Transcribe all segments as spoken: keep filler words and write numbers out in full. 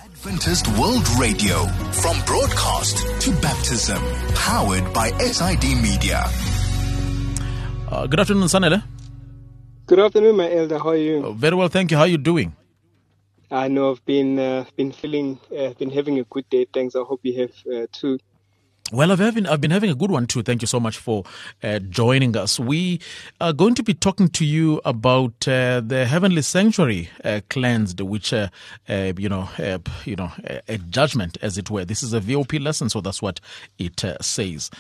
Adventist World Radio, from broadcast to baptism, powered by S I D Media. Uh, good afternoon, Sanele. Good afternoon, my elder. How are you? Uh, very well, thank you. How are you doing? I know I've been uh, been feeling, uh, been having a good day. Thanks. I hope you have uh, too. Well, I've having, I've been having a good one too. Thank you so much for uh, joining us. We are going to be talking to you about uh, the heavenly sanctuary uh, cleansed, which uh, uh, you know, uh, you know, a, a judgment, as it were. This is a V O P lesson, so that's what it uh, says.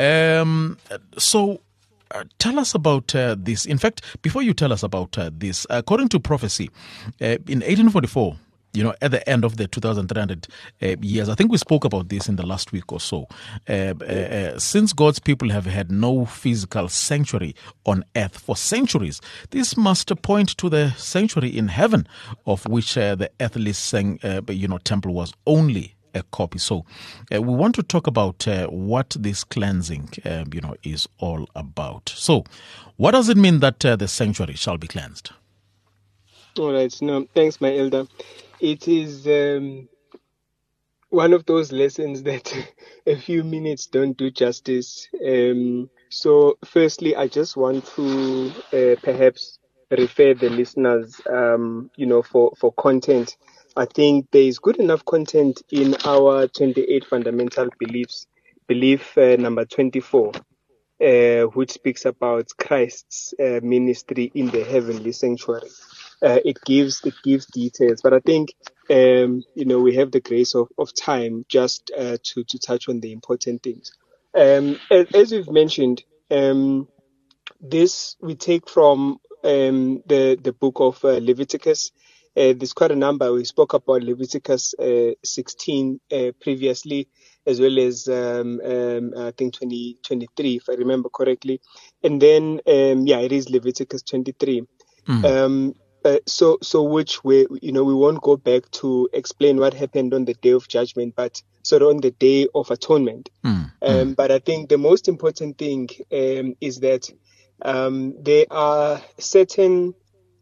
Um, so. Uh, tell us about uh, this. In fact, before you tell us about uh, this, according to prophecy, uh, in eighteen forty-four, you know, at the end of the two thousand three hundred uh, years, I think we spoke about this in the last week or so. Uh, uh, uh, since God's people have had no physical sanctuary on earth for centuries, this must point to the sanctuary in heaven, of which uh, the earthly sang, uh, you know, temple was only a copy. So uh, we want to talk about uh, what this cleansing, uh, you know, is all about. So what does it mean that uh, the sanctuary shall be cleansed? All right. No, thanks, my elder. It is um, one of those lessons that a few minutes don't do justice. Um, so firstly, I just want to uh, perhaps refer the listeners, um, you know, for, for content. I think there is good enough content in our twenty-eight fundamental beliefs, belief uh, number twenty-four, uh, which speaks about Christ's uh, ministry in the heavenly sanctuary. Uh, it gives it gives details, but I think um, you know we have the grace of, of time just uh, to to touch on the important things. Um, as, as we've mentioned, um, this we take from um, the the book of uh, Leviticus. Uh, there's quite a number. We spoke about Leviticus uh, sixteen uh, previously, as well as um, um, I think twenty twenty-three, if I remember correctly. And then, um, yeah, it is Leviticus twenty-three. Mm. Um, uh, so, so which way, you know, we won't go back to explain what happened on the Day of Judgment, but sort of on the Day of Atonement. Mm. Um, mm. But I think the most important thing um, is that um, there are certain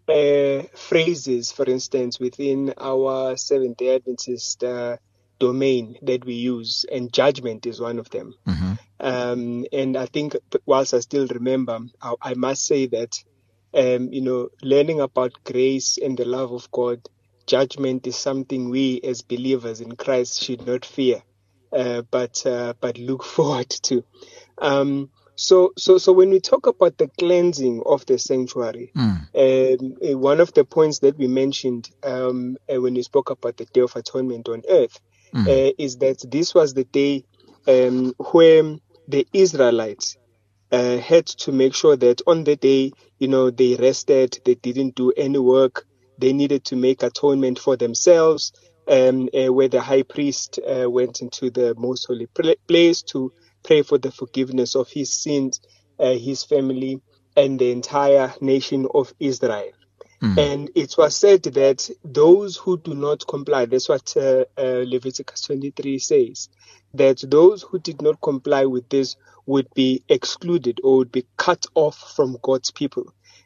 Uh, phrases, for instance, within our Seventh-day Adventist uh, domain that we use, and judgment is one of them. Mm-hmm. Um, and I think, whilst I still remember, I, I must say that, um, you know, learning about grace and the love of God, judgment is something we as believers in Christ should not fear, uh, but uh, but look forward to. Um, So, so, so when we talk about the cleansing of the sanctuary, mm. um, one of the points that we mentioned um, when we spoke about the Day of Atonement on earth mm. uh, is that this was the day um, where the Israelites uh, had to make sure that on the day, you know, they rested, they didn't do any work, they needed to make atonement for themselves, um, uh, where the high priest uh, went into the most holy place to pray for the forgiveness of his sins, uh, his family, and the entire nation of Israel. Mm. And it was said that those who do not comply, that's what uh, uh, Leviticus twenty-three says, that those who did not comply with this would be excluded or would be cut off from God's people.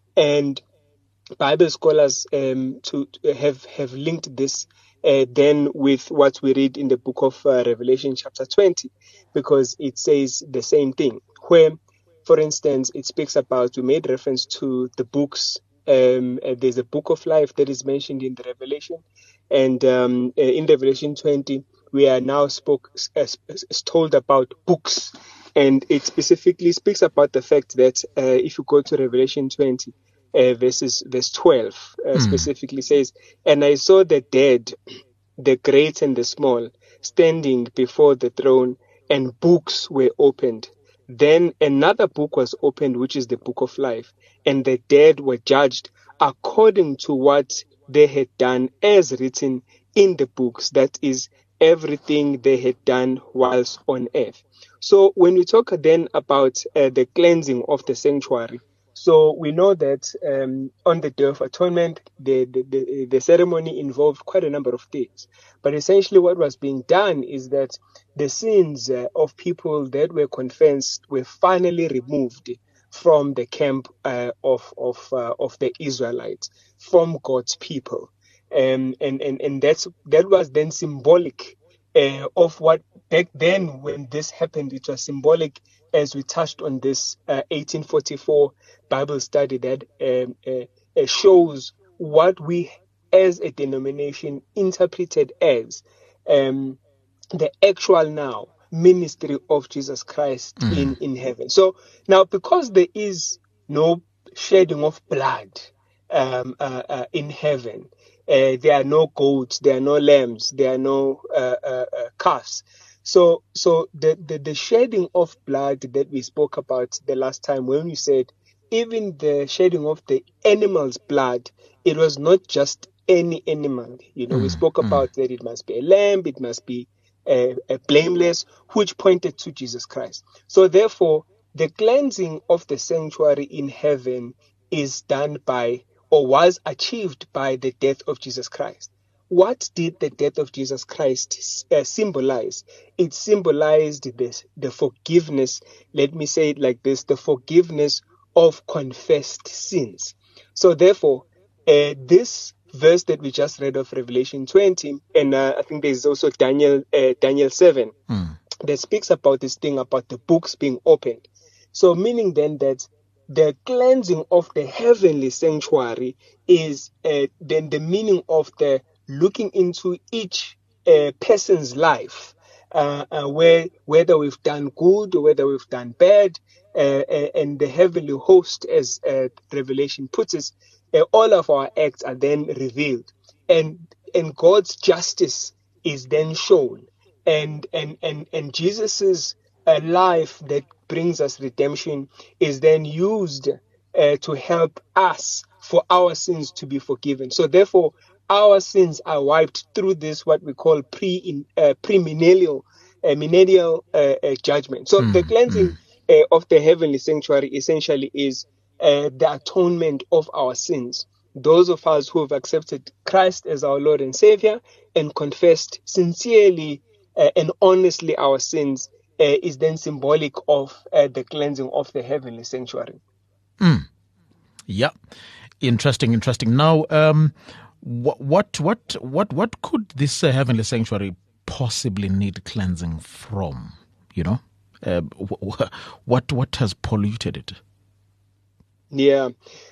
And Bible scholars um, to, to have, have linked this Uh, then with what we read in the book of uh, Revelation chapter twenty, because it says the same thing, where, for instance, it speaks about, we made reference to the books. Um, uh, there's a book of life that is mentioned in the Revelation, and um, uh, in Revelation twenty, we are now spoke as, as told about books, and it specifically speaks about the fact that uh, if you go to Revelation twenty, Uh, verses, verse twelve uh, mm. specifically says, "And I saw the dead, the great and the small, standing before the throne, and books were opened. Then another book was opened, which is the book of life, and the dead were judged according to what they had done, as written in the books, that is, everything they had done whilst on earth." So when we talk then about uh, the cleansing of the sanctuary, so we know that um, on the Day of Atonement, the, the, the, the ceremony involved quite a number of things. But essentially what was being done is that the sins uh, of people that were confessed were finally removed from the camp uh, of of uh, of the Israelites, from God's people. Um, and, and, and that's that was then symbolic uh, of what back then when this happened. It was symbolic, as we touched on this uh, eighteen forty-four Bible study that um, uh, uh, shows what we as a denomination interpreted as um, the actual now ministry of Jesus Christ mm. in, in heaven. So now, because there is no shedding of blood um, uh, uh, in heaven, uh, there are no goats, there are no lambs, there are no uh, uh, uh, calves. So, so the, the, the shedding of blood that we spoke about the last time, when we said even the shedding of the animal's blood, it was not just any animal. You know, mm. we spoke about mm. that it must be a lamb, it must be a, a blameless, which pointed to Jesus Christ. So therefore, the cleansing of the sanctuary in heaven is done by, or was achieved by, the death of Jesus Christ. What did the death of Jesus Christ uh, symbolize? It symbolized this, the forgiveness, let me say it like this, the forgiveness of confessed sins. So therefore, uh, this verse that we just read of Revelation twenty, and uh, I think there's also Daniel uh, Daniel seven, mm. that speaks about this thing about the books being opened. So meaning then that the cleansing of the heavenly sanctuary is uh, then the meaning of the looking into each uh, person's life, uh, uh, where whether we've done good or whether we've done bad, uh, uh, and the heavenly host, as uh, Revelation puts it, uh, all of our acts are then revealed, and and God's justice is then shown, and and and and Jesus's uh, life that brings us redemption is then used uh, to help us for our sins to be forgiven. So therefore, our sins are wiped through this, what we call pre in, uh, premillennial uh, millennial uh, uh, judgment. So mm, the cleansing mm. uh, of the heavenly sanctuary essentially is uh, the atonement of our sins. Those of us who have accepted Christ as our Lord and Savior and confessed sincerely uh, and honestly our sins uh, is then symbolic of uh, the cleansing of the heavenly sanctuary. Mm. Yeah, interesting, interesting. Now, um, what, what, what, what, what could this uh, heavenly sanctuary possibly need cleansing from? You know, uh, what, what has polluted it? Yeah.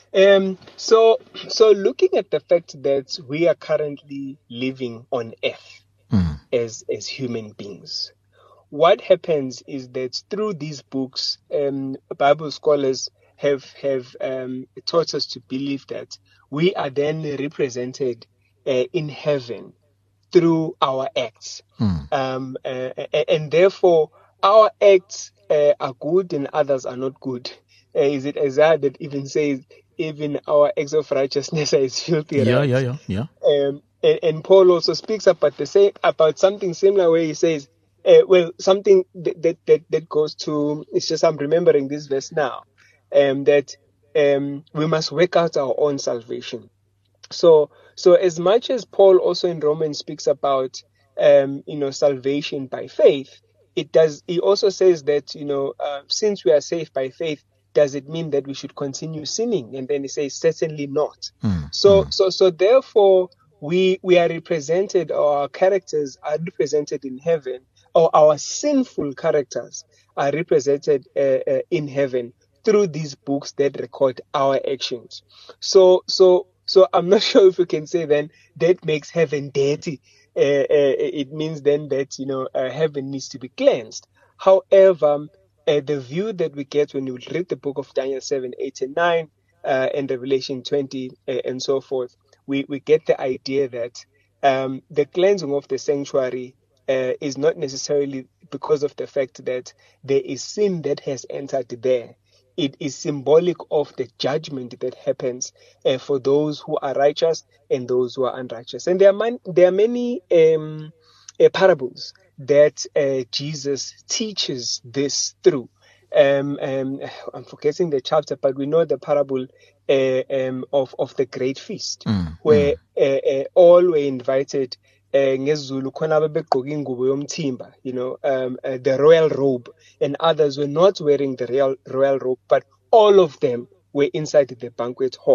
Um, so, so looking at the fact that we are currently living on earth mm. as, as human beings, what happens is that through these books, um, Bible scholars have, have, um, taught us to believe that we are then represented uh, in heaven through our acts. Mm. Um, uh, and therefore our acts uh, are good and others are not good. Uh, is it Isaiah that even says, even our acts of righteousness is filthy? Yeah, right? yeah, yeah, yeah. Um, and, and Paul also speaks about the same, about something similar, where he says, uh, well, something that, that that that goes to, it's just I'm remembering this verse now, um, that um, we must work out our own salvation. So, so as much as Paul also in Romans speaks about, um, you know, salvation by faith, it does. He also says that, you know, uh, since we are saved by faith, does it mean that we should continue sinning? And then he says, certainly not. Mm, so, mm. so, so therefore, we we are represented, or our characters are represented in heaven, or our sinful characters are represented uh, uh, in heaven through these books that record our actions. So, so, so I'm not sure if we can say then that makes heaven dirty. Uh, uh, it means then that, you know, uh, heaven needs to be cleansed. However, uh, the view that we get when we read the book of Daniel seven, eight, and nine, uh, and Revelation twenty, uh, and so forth, we, we get the idea that um, the cleansing of the sanctuary uh, is not necessarily because of the fact that there is sin that has entered there. It is symbolic of the judgment that happens uh, for those who are righteous and those who are unrighteous. And there are, man, there are many um, uh, parables that uh, Jesus teaches this through. Um, um, I'm forgetting the chapter, but we know the parable uh, um, of, of the great feast, mm, where mm. Uh, uh, all were invited. ngesiZulu khona ababegqoke ingubo yomthimba, you know, um, uh, the royal robe, and others were not wearing the royal royal robe, but all of them were inside the banquet hall.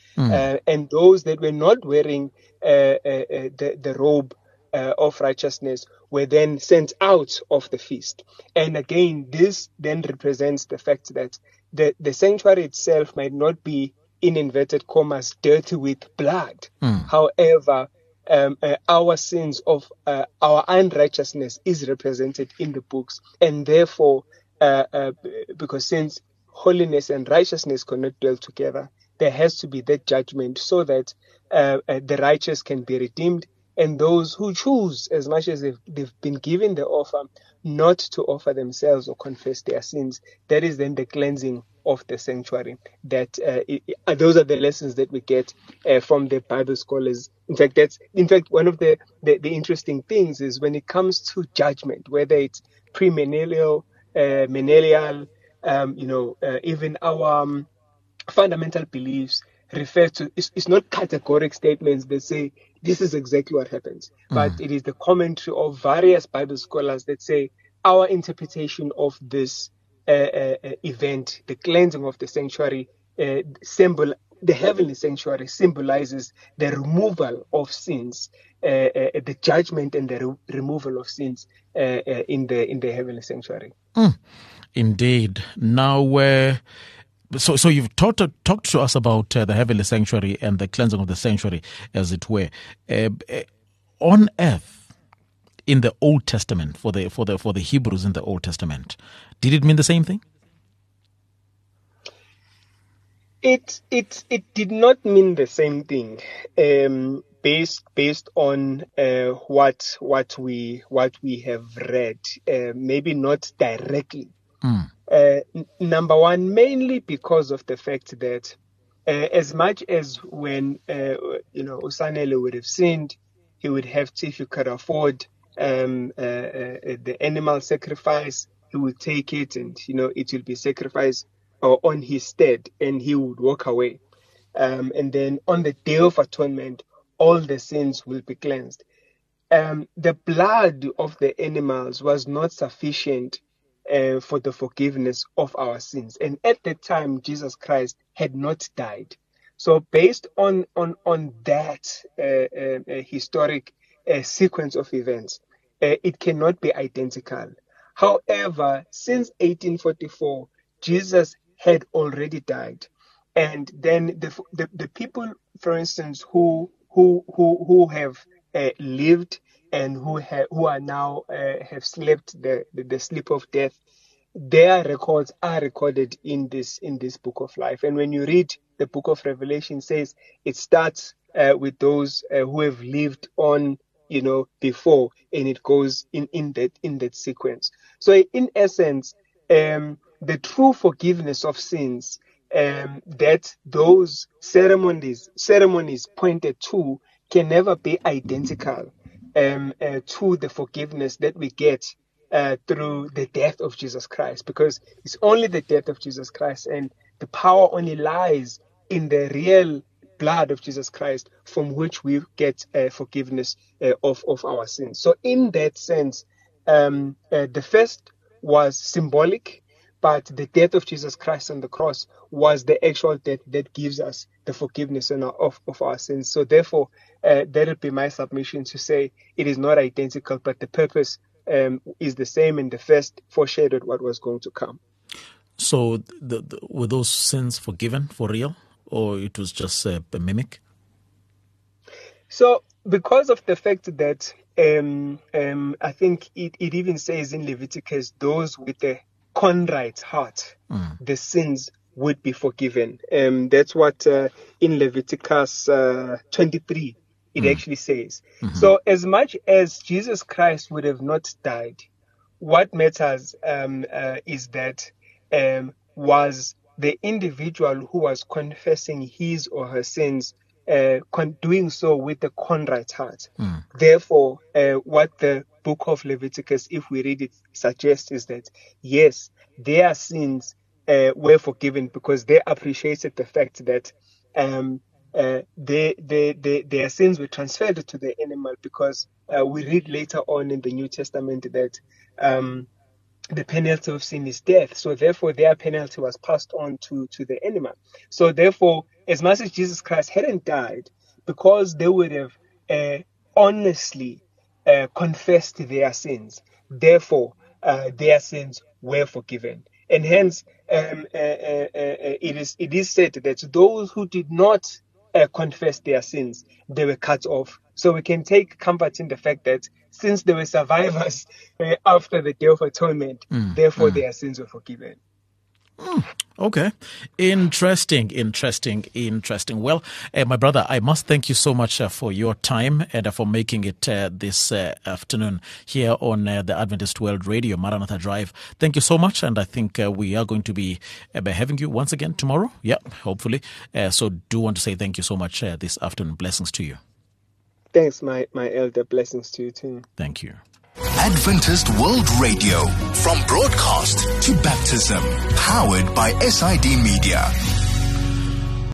Mm. Uh, and those that were not wearing uh, uh, uh, the, the robe uh, of righteousness were then sent out of the feast. And again, this then represents the fact that the, the sanctuary itself might not be, in inverted commas, dirty with blood. Mm. However, um, uh, our sins of uh, our unrighteousness is represented in the books. And therefore, uh, uh, because since holiness and righteousness cannot dwell together, there has to be that judgment so that uh, uh, the righteous can be redeemed, and those who choose, as much as they've, they've been given the offer, not to offer themselves or confess their sins, that is then the cleansing of the sanctuary. That uh, it, it, those are the lessons that we get uh, from the Bible scholars. In fact, that's in fact one of the, the, the interesting things is when it comes to judgment, whether it's premillennial, uh, millennial, um, you know, uh, even our um, fundamental beliefs refer to, it's, it's not categoric statements that say this is exactly what happens, mm. but it is the commentary of various Bible scholars that say our interpretation of this uh, uh, event, the cleansing of the sanctuary, uh, symbol, the heavenly sanctuary symbolizes the removal of sins, uh, uh, the judgment and the re- removal of sins uh, uh, in the in the heavenly sanctuary. Mm. Indeed. Now, uh, So, so you've talked talked to us about uh, the heavenly sanctuary and the cleansing of the sanctuary, as it were. Uh, on earth, in the Old Testament, for the for the for the Hebrews in the Old Testament, did it mean the same thing? It it it did not mean the same thing. Um, based based on uh, what what we what we have read, uh, maybe not directly. Mm. Uh, n- number one, mainly because of the fact that uh, as much as when, uh, you know, Usanele would have sinned, he would have to, if he could afford um, uh, uh, the animal sacrifice, he would take it and, you know, it will be sacrificed uh, on his stead and he would walk away. Um, and then on the Day of Atonement, all the sins will be cleansed. Um, the blood of the animals was not sufficient Uh, for the forgiveness of our sins. And at that time, Jesus Christ had not died. So based on on, on that uh, uh, uh, historic uh, sequence of events, uh, it cannot be identical. However, since eighteen forty-four, Jesus had already died. And then the the, the people, for instance, who who who, who have uh, lived and who have who are now uh, have slept the, the the sleep of death, their records are recorded in this in this book of life. And when you read the book of Revelation, it says it starts uh, with those uh, who have lived on, you know, before, and it goes in in that in that sequence. So in essence, um, the true forgiveness of sins um, that those ceremonies ceremonies pointed to can never be identical Um, uh, to the forgiveness that we get uh, through the death of Jesus Christ, because it's only the death of Jesus Christ, and the power only lies in the real blood of Jesus Christ, from which we get uh, forgiveness uh, of, of our sins. So in that sense, um, uh, the first was symbolic, but the death of Jesus Christ on the cross was the actual death that gives us the forgiveness of, of our sins. So therefore, uh, that would be my submission to say it is not identical, but the purpose um, is the same, and the first foreshadowed what was going to come. So the, the, were those sins forgiven for real, or it was just a, a mimic? So because of the fact that um, um, I think it, it even says in Leviticus, those with the contrite heart, mm. the sins would be forgiven. Um, that's what uh, in Leviticus uh, twenty-three, it mm. actually says. Mm-hmm. So as much as Jesus Christ would have not died, what matters um, uh, is that um, was the individual who was confessing his or her sins uh, con- doing so with a contrite heart. Mm. Therefore, uh, what the book of Leviticus, if we read it, suggests is that, yes, their sins uh, were forgiven because they appreciated the fact that um, uh, they, they, they, their sins were transferred to the animal, because uh, we read later on in the New Testament that um, the penalty of sin is death. So therefore, their penalty was passed on to, to the animal. So therefore, as much as Jesus Christ hadn't died, because they would have uh, honestly uh, confessed their sins, therefore uh, their sins were forgiven. And hence, um, uh, uh, uh, it is it is said that those who did not uh, confess their sins, they were cut off. So we can take comfort in the fact that since they were survivors uh, after the Day of Atonement, mm, therefore mm. their sins were forgiven. Mm, okay. Interesting, interesting, interesting. Well, uh, my brother, I must thank you so much uh, for your time and uh, for making it uh, this uh, afternoon here on uh, the Adventist World Radio, Maranatha Drive. Thank you so much. And I think uh, we are going to be uh, having you once again tomorrow. Yeah, hopefully. Uh, so do want to say thank you so much uh, this afternoon. Blessings to you. Thanks, my, my elder. Blessings to you too. Thank you. Adventist World Radio, from broadcast to baptism, powered by S I D Media.